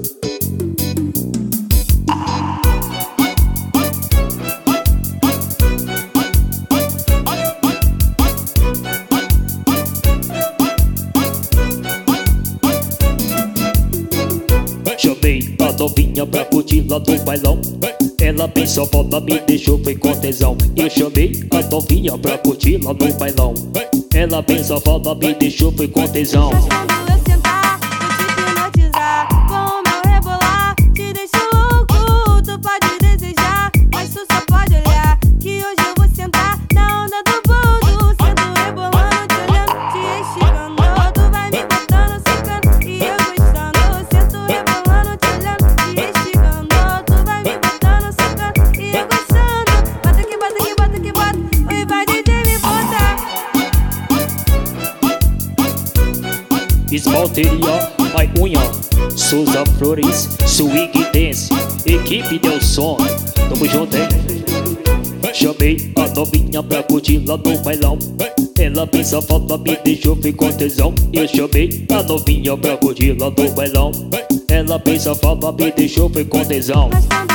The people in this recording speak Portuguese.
Chamei a novinha pra curtir lá no bailão. Ela bem safada me deixou foi com tesão. Eu chamei a novinha pra curtir lá no bailão. Ela bem safada me deixou foi com tesão. Mas quando eu sentar, vou te hipnotizar. Com o meu rebolar, te deixo louco. Tu pode desejar, mas tu só pode olhar. Que hoje eu vou sentar na onda do boldo. Sento rebolando, te olhando, te esticando. Tu vai me botando, secando e eu gostando. Sento rebolando, te olhando, te esticando. Tu vai me botando, secando e eu gostando. Bota que bota que bota que bota. Oi, vai DJ me botar. Esmalteria, My Unha, Souza Flores, Swing Dance, equipe Del Som, tamo junto, hein? Chamei a novinha pra curtir lá no bailão. Ela bem safada me deixou foi com tesão. Eu chamei a novinha pra curtir lá no bailão. Ela bem safada me deixou foi com tesão.